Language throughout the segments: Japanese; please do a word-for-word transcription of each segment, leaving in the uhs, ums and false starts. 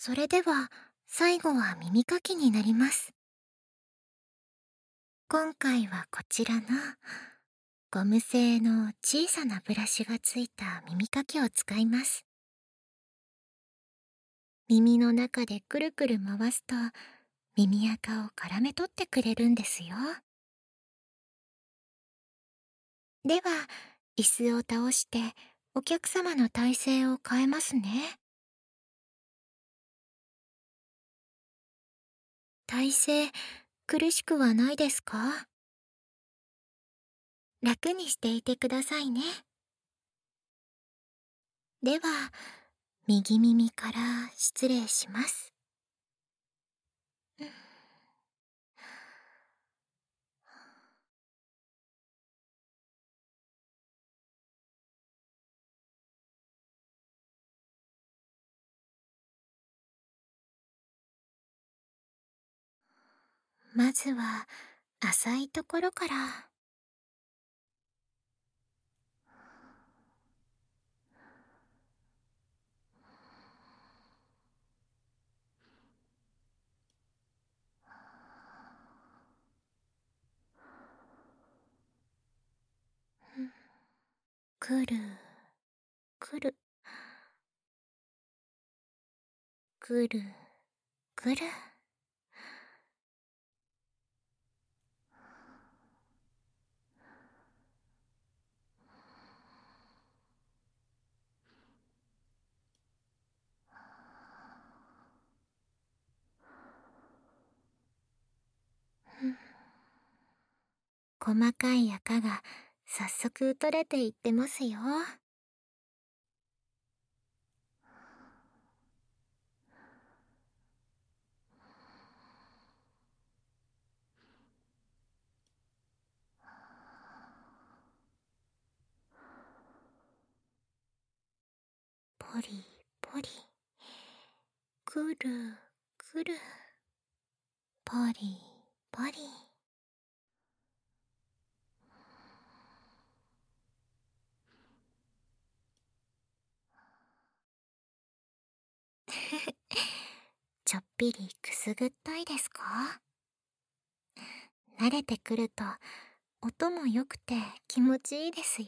それでは最後は耳かきになります。今回はこちらのゴム製の小さなブラシがついた耳かきを使います。耳の中でくるくる回すと耳垢を絡め取ってくれるんですよ。では、椅子を倒してお客様の体勢を変えますね。体勢、苦しくはないですか？楽にしていてくださいね。では、右耳から失礼します。まずは浅いところから。くるくるくるくる。細かい垢が早速取れていってますよ。ポリポリ、くるくる、ポリポリ。ちょっぴりくすぐったいですか？慣れてくると音も良くて気持ちいいですよ。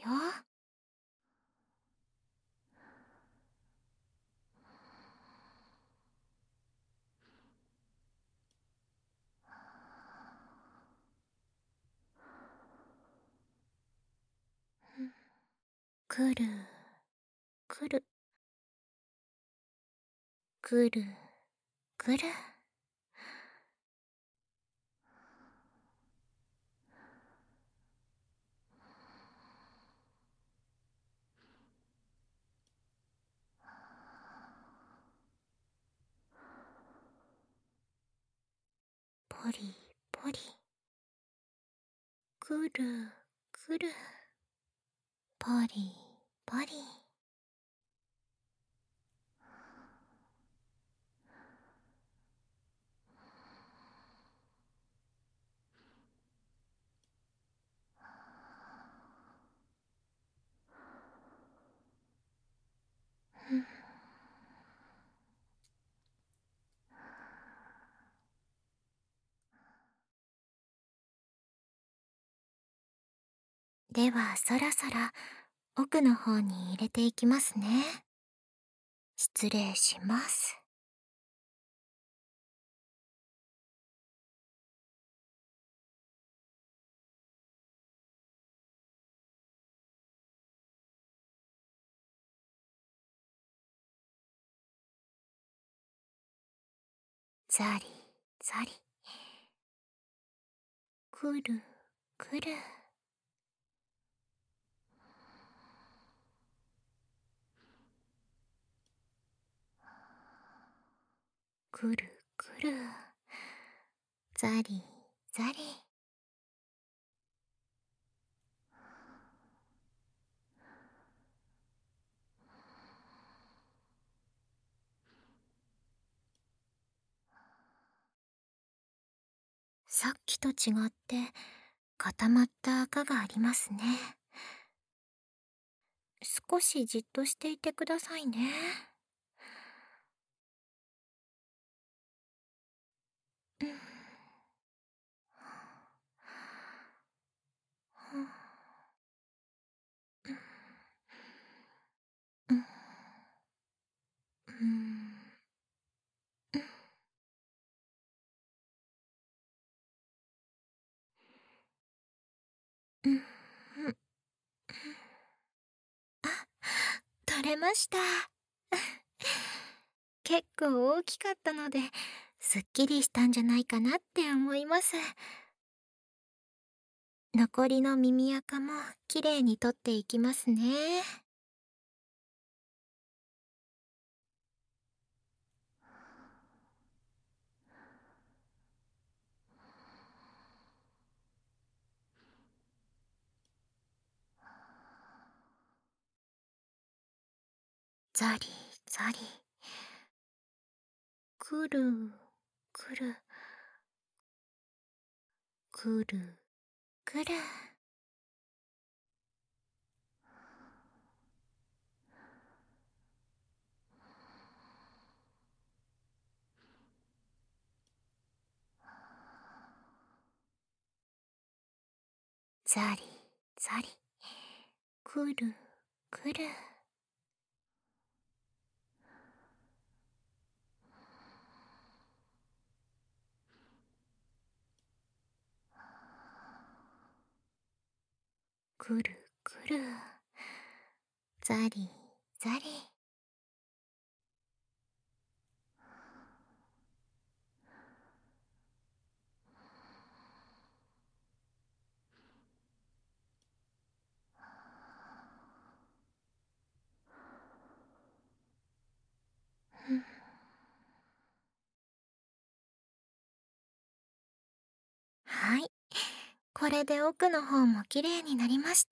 くるくるくるくる。ポリポリ、くるくる、ポリポリ。ではそろそろ奥の方に入れていきますね。失礼します。ザリザリ、くるくる。くるくる、ザリザリ。さっきと違って固まった垢がありますね。少しじっとしていてくださいね。 れました。結構大きかったので、すっきりしたんじゃないかなって思います。残りの耳垢もきれいに取っていきますね。ザリザリ、くるくるくるくる。ザリザリ、くるくる。くるくる。ザリザリ。はい。これで奥の方もきれいになりました。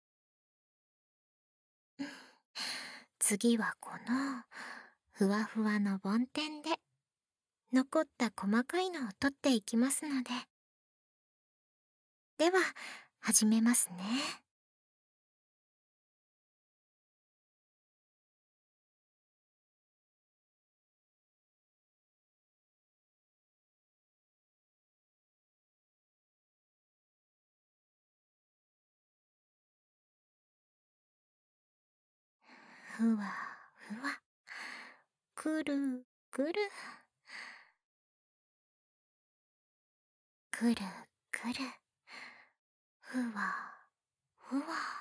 次はこのふわふわの梵天で残った細かいのを取っていきますので。では始めますね。ふわふわ、くるくる、くるくる、ふわふわ。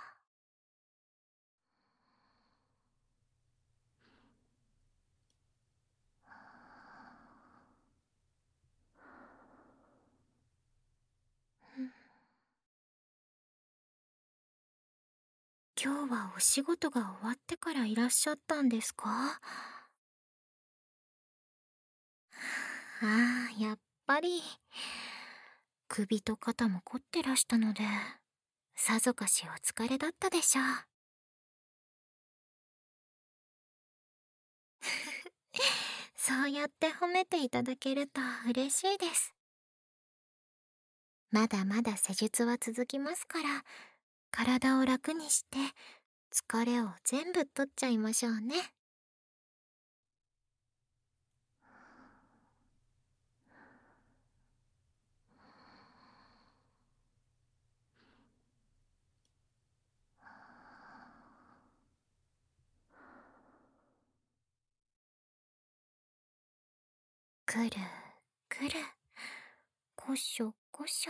今日はお仕事が終わってからいらっしゃったんですか？ああ、やっぱり。首と肩も凝ってらしたので、さぞかしお疲れだったでしょう。そうやって褒めていただけると嬉しいです。まだまだ施術は続きますから、体を楽にして疲れを全部取っちゃいましょうね。くるくる、こしょこしょ。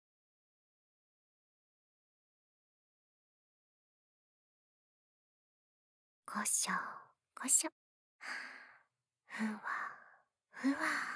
こしょこしょ。ふわふわ。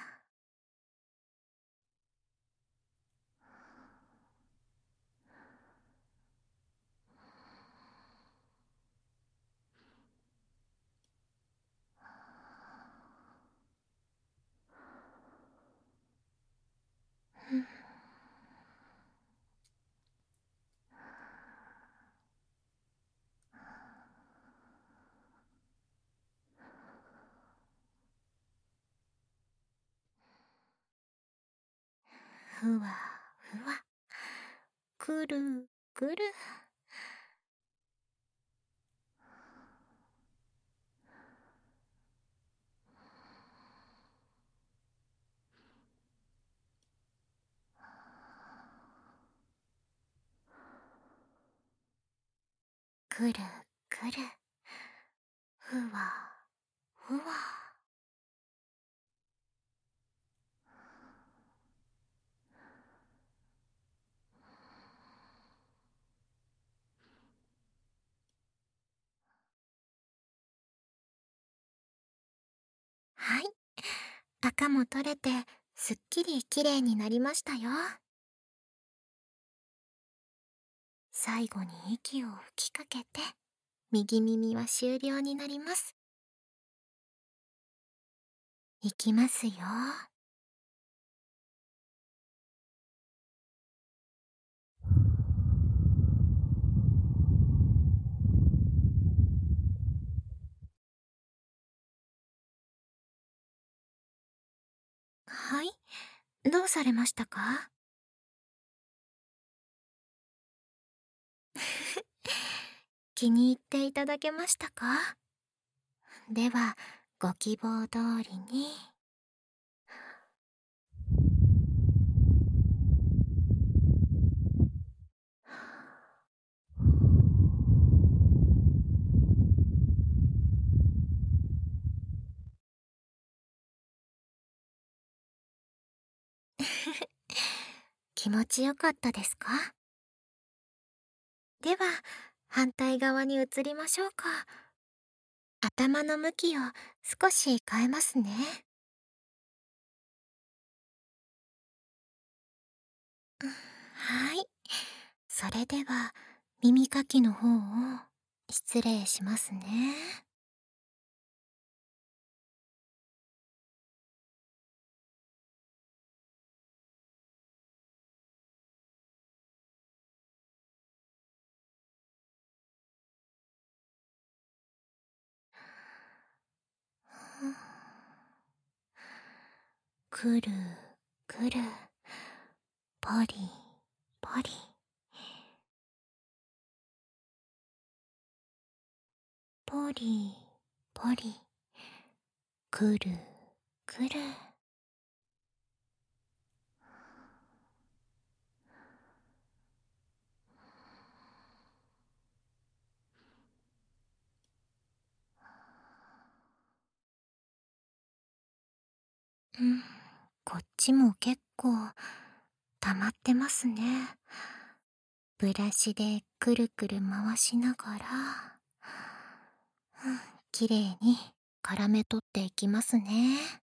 ふわふわ、くるくる。くるくる、ふわふわ。 赤も取れてすっきり綺麗になりましたよ。最後に息を吹きかけて右耳は終了になります。いきますよ。はい、どうされましたか？気に入っていただけましたか？では、ご希望通りに。気持ちよかったですか？では、反対側に移りましょうか。頭の向きを少し変えますね。はい。それでは、耳かきの方を失礼しますね。くるくる、ポリポリ、ポリポリ、くるくる。うん、こっちも結構溜まってますね。ブラシでくるくる回しながら、うん、綺麗に絡め取っていきますね。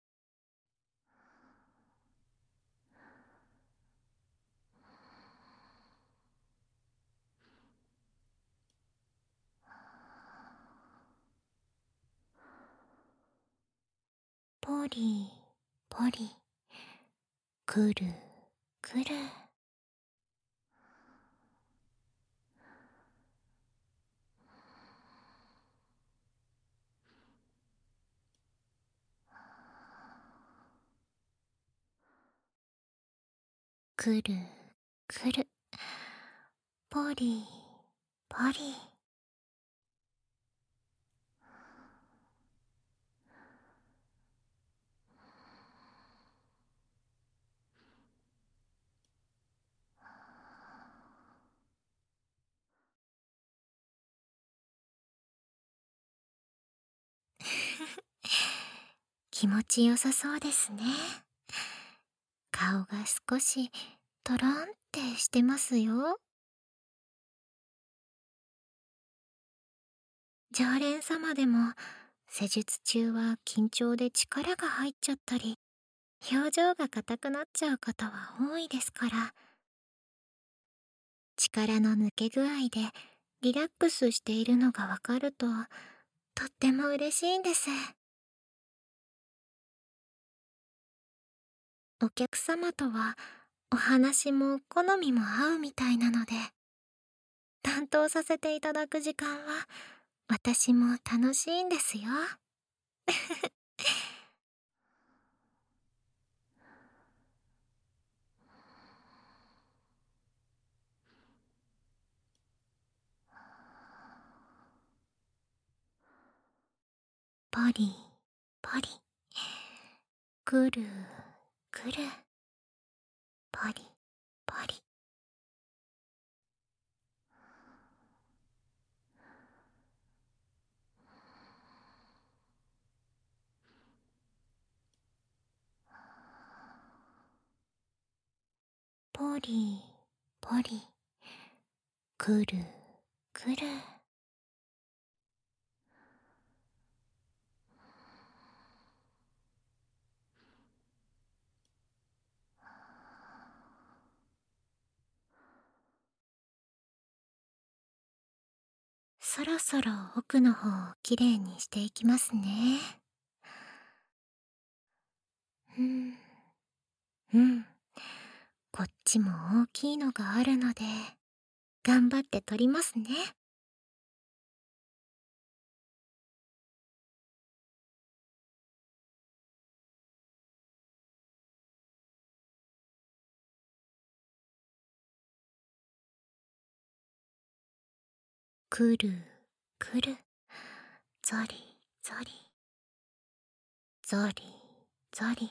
ポリポリ、くるくる。くるくる、ポリポリ。気持ちよさそうですね。顔が少しトロンってしてますよ。常連様でも施術中は緊張で力が入っちゃったり、表情が硬くなっちゃう方は多いですから、力の抜け具合でリラックスしているのがわかると、とっても嬉しいんです。お客様とはお話も好みも合うみたいなので、担当させていただく時間は私も楽しいんですよ。ポリポリ、くるくる、ポリポリ。ポリポリ、くるくる。 そろそろ奥の方をきれいにしていきますね。うん。うん。こっちも大きいのがあるので、頑張って取りますね。くるくる、ぞりぞり、ぞりぞり。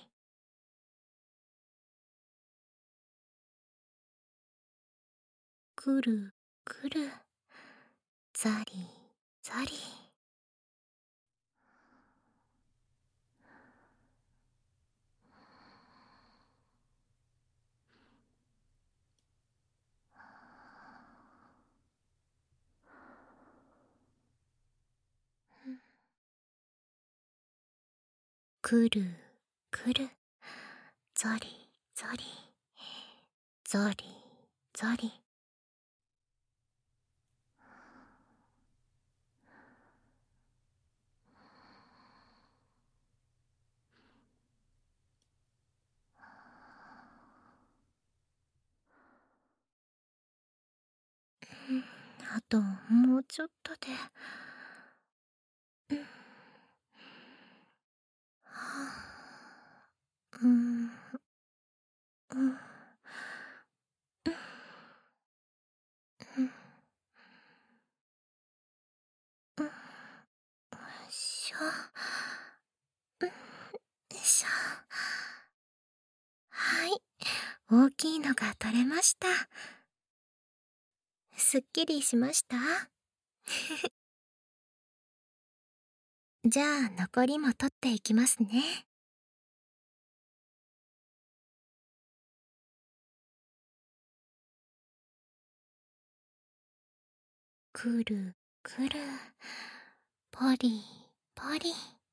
くるくる、ざりざり。くるくる、ぞりぞり、ぞりぞり。あともうちょっとで。うん。はあ、うん、うん、うん、うん、よいしょ。うん、よいしょ。はい、大きいのが取れました。すっきりしました？じゃあ残りも取っていきますね。くるくる、ポリポリ。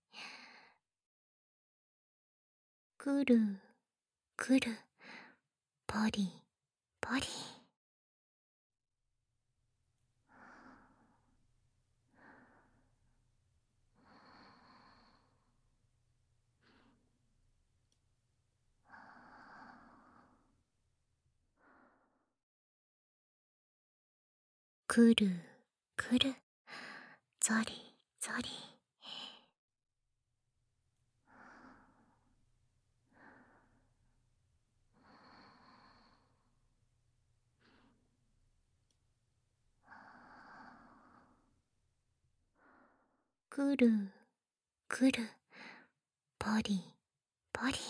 くるくる、ポリポリ。くるくる、ぞりぞり。くるくる、ポリポリ。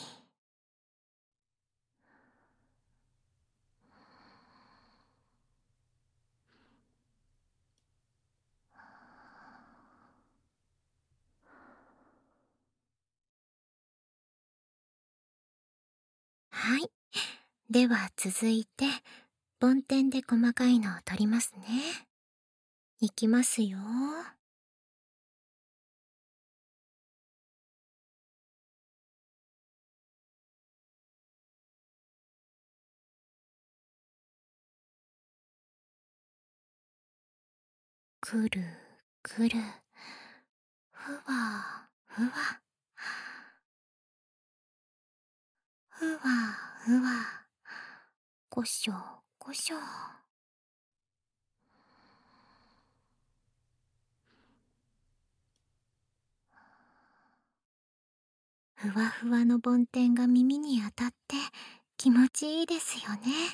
はい。では続いて、梵天で細かいのを取りますね。いきますよ。くるくる、ふわふわ、ふわふわ、こしょこしょ。ふわふわの梵天が耳に当たって気持ちいいですよね。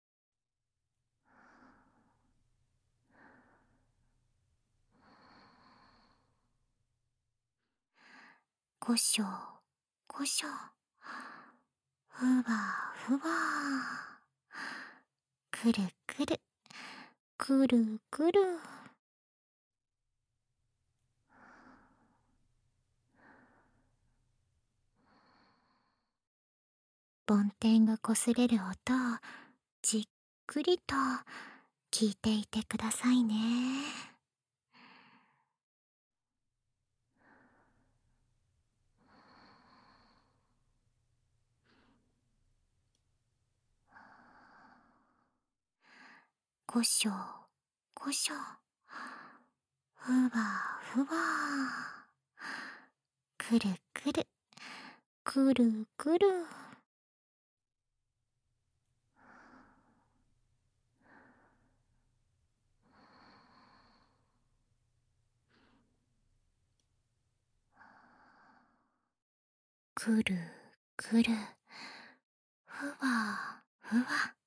こしょこしょ、ふわふわ、くるくる、くるくる。梵天がこすれる音をじっくりと聞いていてくださいね。こしょこしょ、 ふわふわ。くるくる、くるくる。くるくる、ふわふわ。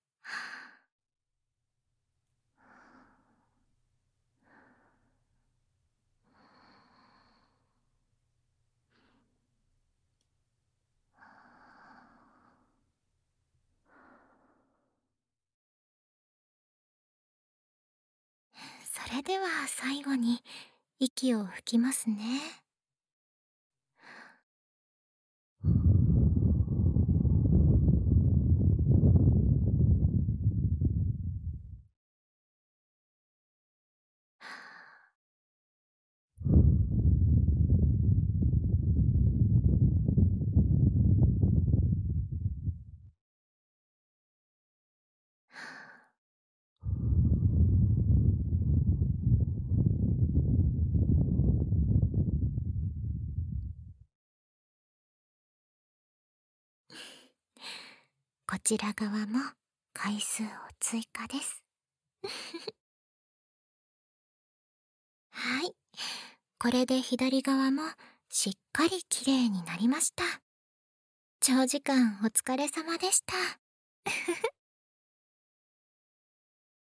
それでは最後に息を吹きますね。こちら側も回数を追加です。はい。これで左側もしっかりきれいになりました。長時間お疲れ様でした。